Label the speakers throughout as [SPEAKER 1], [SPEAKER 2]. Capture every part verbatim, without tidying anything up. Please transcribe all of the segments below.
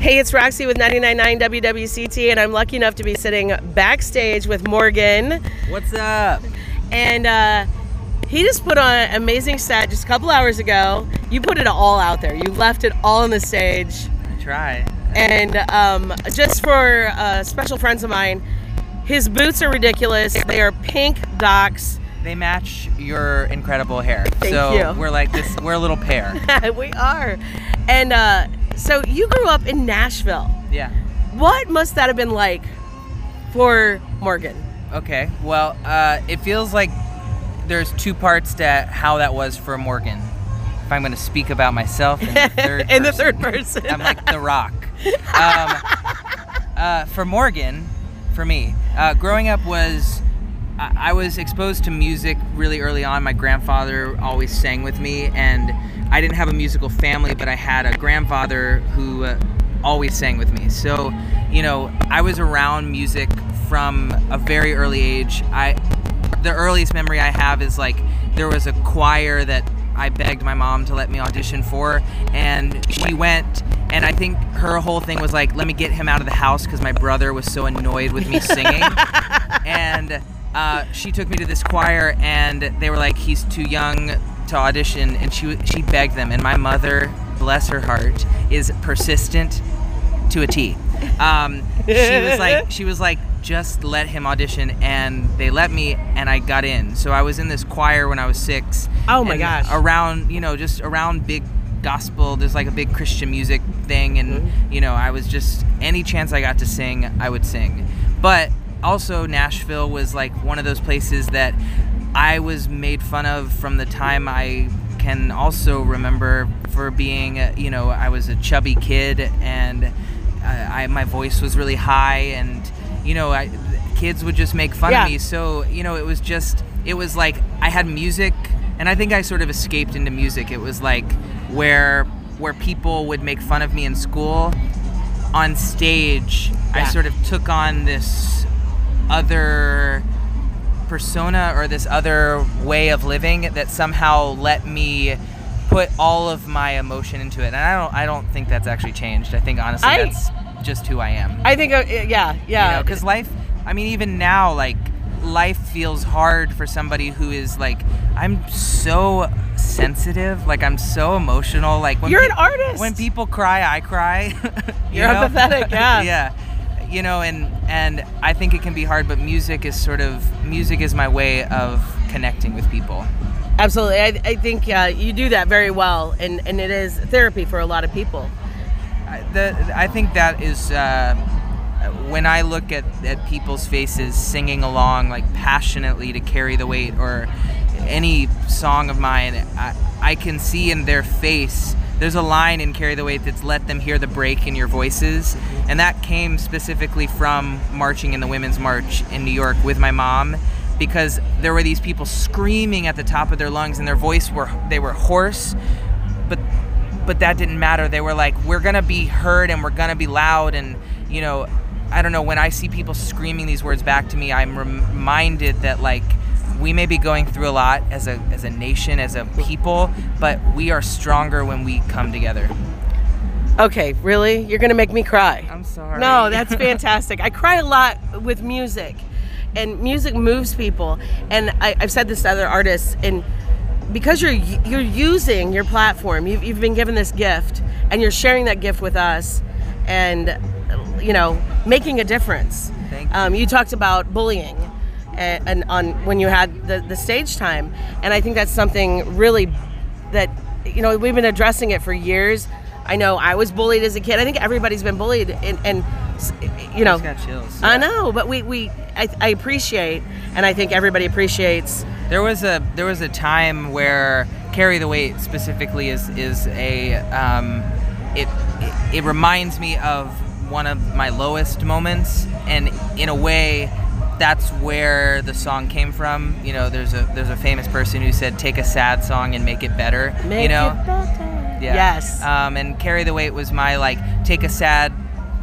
[SPEAKER 1] Hey, it's Roxy with ninety-nine point nine W W C T, and I'm lucky enough to be sitting backstage with Morgan.
[SPEAKER 2] What's up?
[SPEAKER 1] And uh, he just put on an amazing set just a couple hours ago. You put it all out there. You left it all on the stage.
[SPEAKER 2] I try.
[SPEAKER 1] And um, just for uh, special friends of mine, his boots are ridiculous. They are pink Docs.
[SPEAKER 2] They match your incredible hair.
[SPEAKER 1] Thank
[SPEAKER 2] so
[SPEAKER 1] you.
[SPEAKER 2] We're like this. We're a little pair.
[SPEAKER 1] We are. And uh, so you grew up in Nashville.
[SPEAKER 2] Yeah.
[SPEAKER 1] What must that have been like for Morgan?
[SPEAKER 2] Okay. Well, uh, it feels like there's two parts to how that was for Morgan. If I'm going to speak about myself in the third
[SPEAKER 1] in
[SPEAKER 2] person.
[SPEAKER 1] the third person.
[SPEAKER 2] I'm like The Rock. Um, uh, for Morgan, for me, uh, growing up was, I, I was exposed to music really early on. My grandfather always sang with me, and I didn't have a musical family, but I had a grandfather who uh, always sang with me. So, you know, I was around music from a very early age. I, the earliest memory I have is like there was a choir that I begged my mom to let me audition for, and she went, and I think her whole thing was like, let me get him out of the house because my brother was so annoyed with me singing. And uh, she took me to this choir, and they were like, he's too young to audition, and she she begged them, and my mother, bless her heart, is persistent to a T. Um, she was like, she was like, just let him audition, and they let me, and I got in. So I was in this choir when I was six.
[SPEAKER 1] Oh my gosh!
[SPEAKER 2] Around, you know, just around big gospel. There's like a big Christian music thing, and mm-hmm. you know, I was just any chance I got to sing, I would sing. But also, Nashville was like one of those places that I was made fun of from the time I can also remember for being, you know, I was a chubby kid, and I, I my voice was really high, and you know, I, kids would just make fun
[SPEAKER 1] yeah.
[SPEAKER 2] of me. So, you know, it was just, it was like I had music, and I think I sort of escaped into music. It was like where where people would make fun of me in school, on stage, yeah. I sort of took on this other persona or this other way of living that somehow let me put all of my emotion into it. And I don't I don't think that's actually changed. I think honestly
[SPEAKER 1] I,
[SPEAKER 2] that's just who I am.
[SPEAKER 1] I think, uh, yeah, yeah.
[SPEAKER 2] You know, because life, I mean, even now, like, life feels hard for somebody who is, like, I'm so sensitive, like, I'm so emotional. Like, when
[SPEAKER 1] You're
[SPEAKER 2] pe-
[SPEAKER 1] an artist.
[SPEAKER 2] When people cry, I cry. you
[SPEAKER 1] You're
[SPEAKER 2] know?
[SPEAKER 1] empathetic, yeah.
[SPEAKER 2] Yeah. You know, and, and I think it can be hard, but music is sort of, music is my way of connecting with people.
[SPEAKER 1] Absolutely. I, I think uh, you do that very well, and, and it is therapy for a lot of people.
[SPEAKER 2] The, I think that is uh, when I look at, at people's faces singing along like passionately to Carry the Weight or any song of mine, I, I can see in their face, there's a line in Carry the Weight that's let them hear the break in your voices, and that came specifically from marching in the Women's March in New York with my mom, because there were these people screaming at the top of their lungs, and their voice were they were hoarse, but but that didn't matter. They were like, we're gonna be heard and we're gonna be loud. And you know, I don't know, when I see people screaming these words back to me, I'm reminded that like we may be going through a lot as a as a nation, as a people, but we are stronger when we come together.
[SPEAKER 1] Okay, really? You're gonna make me cry.
[SPEAKER 2] I'm sorry.
[SPEAKER 1] No, that's fantastic. I cry a lot with music, and music moves people. And I, I've said this to other artists, and because you're you're using your platform, you've, you've been given this gift, and you're sharing that gift with us, and you know, making a difference.
[SPEAKER 2] Thank you.
[SPEAKER 1] Um, you talked about bullying, and, and on when you had the, the stage time, and I think that's something really that you know we've been addressing it for years. I know I was bullied as a kid. I think everybody's been bullied, and, and you know,
[SPEAKER 2] I just got chills.
[SPEAKER 1] I know, but we we I, I appreciate, and I think everybody appreciates.
[SPEAKER 2] There was a there was a time where Carry the Weight specifically is is a um, it, it it reminds me of one of my lowest moments, and in a way, that's where the song came from. You know, there's a there's a famous person who said, "Take a sad song and make it better."
[SPEAKER 1] Make
[SPEAKER 2] you know,
[SPEAKER 1] it better.
[SPEAKER 2] Yeah.
[SPEAKER 1] Yes.
[SPEAKER 2] Um, and Carry the Weight was my like take a sad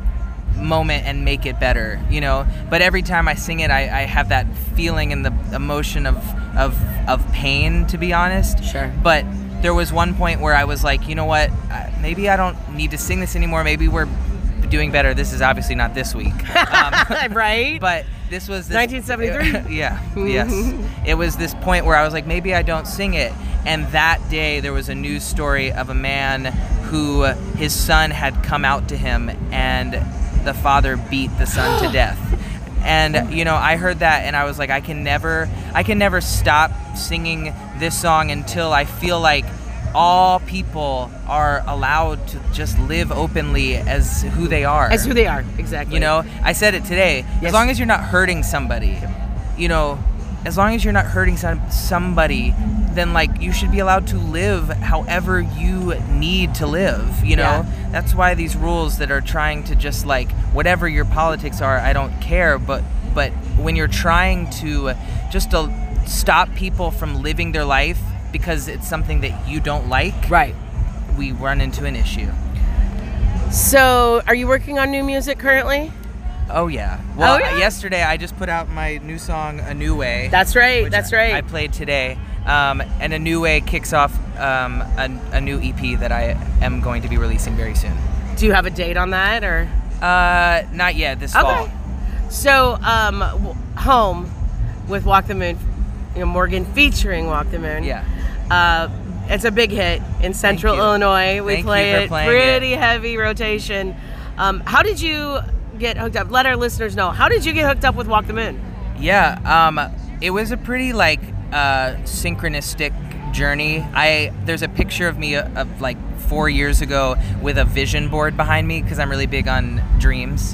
[SPEAKER 2] moment and make it better. You know, but every time I sing it, I, I have that feeling and the emotion of. of of pain, to be honest.
[SPEAKER 1] Sure.
[SPEAKER 2] But there was one point where I was like, you know what, maybe I don't need to sing this anymore. Maybe we're doing better. This is obviously not this week. Um,
[SPEAKER 1] right?
[SPEAKER 2] But this was this,
[SPEAKER 1] nineteen seventy-three?
[SPEAKER 2] Yeah, yes. It was this point where I was like, maybe I don't sing it. And that day there was a news story of a man who his son had come out to him and the father beat the son to death. And, you know, I heard that and I was like, I can never, I can never stop singing this song until I feel like all people are allowed to just live openly as who they are.
[SPEAKER 1] As who they are, exactly.
[SPEAKER 2] You know, I said it today.
[SPEAKER 1] Yes.
[SPEAKER 2] As long as you're not hurting somebody, you know, as long as you're not hurting some, somebody, then like you should be allowed to live however you need to live, you know?
[SPEAKER 1] Yeah.
[SPEAKER 2] That's why these rules that are trying to just like, whatever your politics are, I don't care, but but when you're trying to just to stop people from living their life because it's something that you don't like,
[SPEAKER 1] right,
[SPEAKER 2] we run into an issue.
[SPEAKER 1] So, are you working on new music currently?
[SPEAKER 2] Oh yeah. Well,
[SPEAKER 1] oh, yeah?
[SPEAKER 2] yesterday I just put out my new song, A New Way.
[SPEAKER 1] That's right.
[SPEAKER 2] which
[SPEAKER 1] That's
[SPEAKER 2] I,
[SPEAKER 1] right.
[SPEAKER 2] I played today, um, and A New Way kicks off um, a, a new E P that I am going to be releasing very soon.
[SPEAKER 1] Do you have a date on that, or?
[SPEAKER 2] Uh, not yet. This
[SPEAKER 1] Okay.
[SPEAKER 2] fall.
[SPEAKER 1] So, um, w- Home with Walk the Moon, you know, Morgan featuring Walk the Moon.
[SPEAKER 2] Yeah.
[SPEAKER 1] Uh, it's a big hit in Central
[SPEAKER 2] you.
[SPEAKER 1] Illinois. We
[SPEAKER 2] Thank
[SPEAKER 1] play
[SPEAKER 2] you for
[SPEAKER 1] it
[SPEAKER 2] playing
[SPEAKER 1] pretty
[SPEAKER 2] it.
[SPEAKER 1] heavy rotation. Um, how did you get hooked up? Let our listeners know. How did you get hooked up with Walk the Moon?
[SPEAKER 2] Yeah. Um, it was a pretty like uh, synchronistic journey. I there's a picture of me of, of like four years ago with a vision board behind me because I'm really big on dreams.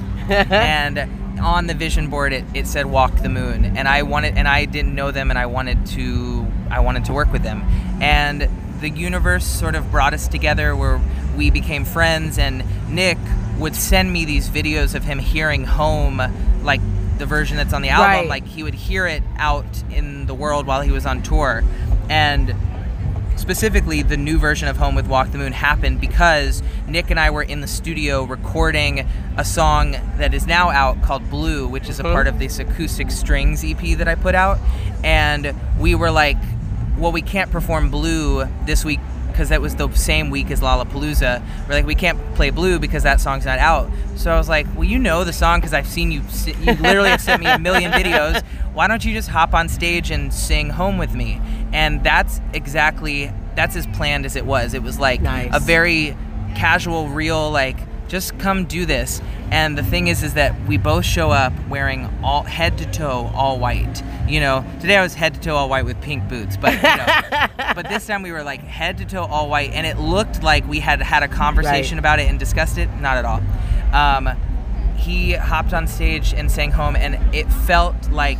[SPEAKER 2] And on the vision board it, it said Walk the Moon, and I wanted and I didn't know them, and I wanted to I wanted to work with them, and the universe sort of brought us together where we became friends. And Nick would send me these videos of him hearing Home, like the version that's on the album.
[SPEAKER 1] Right.
[SPEAKER 2] Like he would hear it out in the world while he was on tour, and specifically the new version of Home with Walk the Moon happened because Nick and I were in the studio recording a song that is now out called Blue, which is a part of this acoustic strings E P that I put out. And we were like, well, we can't perform Blue this week because that was the same week as Lollapalooza. We're like, we can't play Blue because that song's not out. So I was like, well, you know the song because I've seen you, you literally have sent me a million videos. Why don't you just hop on stage and sing Home with me? And that's exactly, that's as planned as it was. It was like
[SPEAKER 1] Nice.
[SPEAKER 2] a very casual, real, like, just come do this. And the thing is, is that we both show up wearing all head to toe all white. You know, today I was head to toe all white with pink boots, but you know, but this time we were like head to toe all white, and it looked like we had had a conversation
[SPEAKER 1] Right.
[SPEAKER 2] about it and discussed it. Not at all. Um, he hopped on stage and sang Home, and it felt like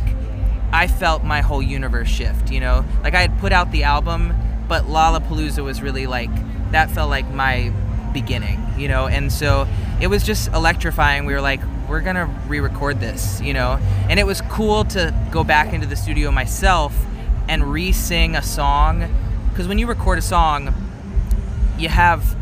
[SPEAKER 2] I felt my whole universe shift. You know, like I had put out the album, but Lollapalooza was really like that felt like my beginning, you know, and so it was just electrifying. We were like, we're gonna re-record this, you know, and it was cool to go back into the studio myself and re-sing a song, because when you record a song, you have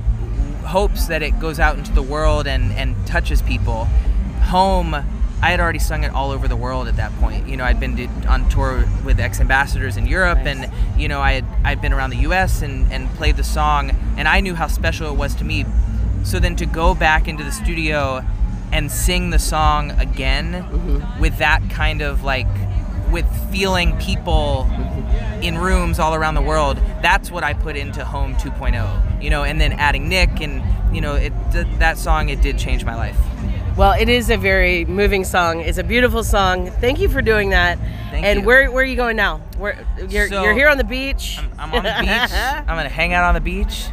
[SPEAKER 2] hopes that it goes out into the world and, and touches people. Home, I had already sung it all over the world at that point. You know, I'd been to, on tour with ex-ambassadors in Europe,
[SPEAKER 1] Nice.
[SPEAKER 2] and, you know, I had, I'd been around the U S and, and played the song, and I knew how special it was to me. So then to go back into the studio and sing the song again
[SPEAKER 1] Mm-hmm.
[SPEAKER 2] with that kind of, like, with feeling people in rooms all around the world, that's what I put into Home two point oh, you know, and then adding Nick, and, you know, it th- that song, it did change my life.
[SPEAKER 1] Well, it is a very moving song. It's a beautiful song. Thank you for doing that.
[SPEAKER 2] Thank
[SPEAKER 1] and
[SPEAKER 2] you.
[SPEAKER 1] where where are you going now? Where you're
[SPEAKER 2] So,
[SPEAKER 1] you're here on the beach.
[SPEAKER 2] I'm, I'm on the beach. I'm gonna hang out on the beach.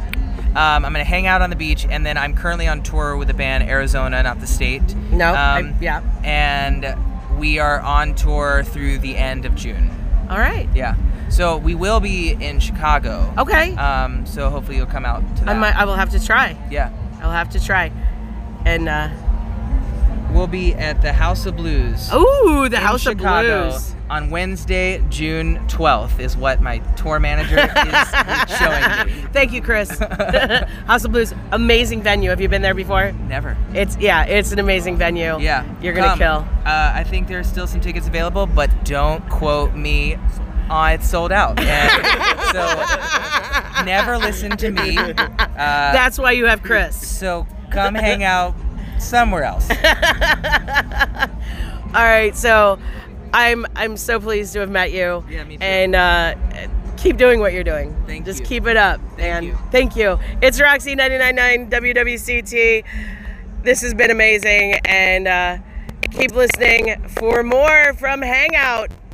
[SPEAKER 2] Um, I'm gonna hang out on the beach, and then I'm currently on tour with the band Arizona, not the state.
[SPEAKER 1] No, I-
[SPEAKER 2] Um,
[SPEAKER 1] yeah.
[SPEAKER 2] And we are on tour through the end of June.
[SPEAKER 1] All right.
[SPEAKER 2] Yeah. So we will be in Chicago.
[SPEAKER 1] Okay.
[SPEAKER 2] Um, so hopefully you'll come out to that.
[SPEAKER 1] I might. I will have to try.
[SPEAKER 2] Yeah.
[SPEAKER 1] I'll have to try. And uh,
[SPEAKER 2] We'll be at the House of Blues.
[SPEAKER 1] ooh, the
[SPEAKER 2] in
[SPEAKER 1] House
[SPEAKER 2] Chicago
[SPEAKER 1] of Blues.
[SPEAKER 2] on Wednesday, June twelfth, is what my tour manager is showing me.
[SPEAKER 1] Thank you, Chris. House of Blues, amazing venue. Have you been there before?
[SPEAKER 2] Never.
[SPEAKER 1] It's yeah, it's an amazing venue.
[SPEAKER 2] Yeah.
[SPEAKER 1] You're gonna
[SPEAKER 2] Come.
[SPEAKER 1] kill.
[SPEAKER 2] Uh, I think there's still some tickets available, but don't quote me. Uh, it's sold out. And so never listen to me. Uh,
[SPEAKER 1] That's why you have Chris.
[SPEAKER 2] so come hang out somewhere else.
[SPEAKER 1] All right, so I'm I'm so pleased to have met you.
[SPEAKER 2] Yeah, me too.
[SPEAKER 1] And uh, keep doing what you're doing.
[SPEAKER 2] Thank
[SPEAKER 1] Just
[SPEAKER 2] you.
[SPEAKER 1] keep it up.
[SPEAKER 2] Thank
[SPEAKER 1] and
[SPEAKER 2] you.
[SPEAKER 1] Thank you. It's Roxy ninety-nine point nine W W C T. This has been amazing, and uh, keep listening for more from Hangout.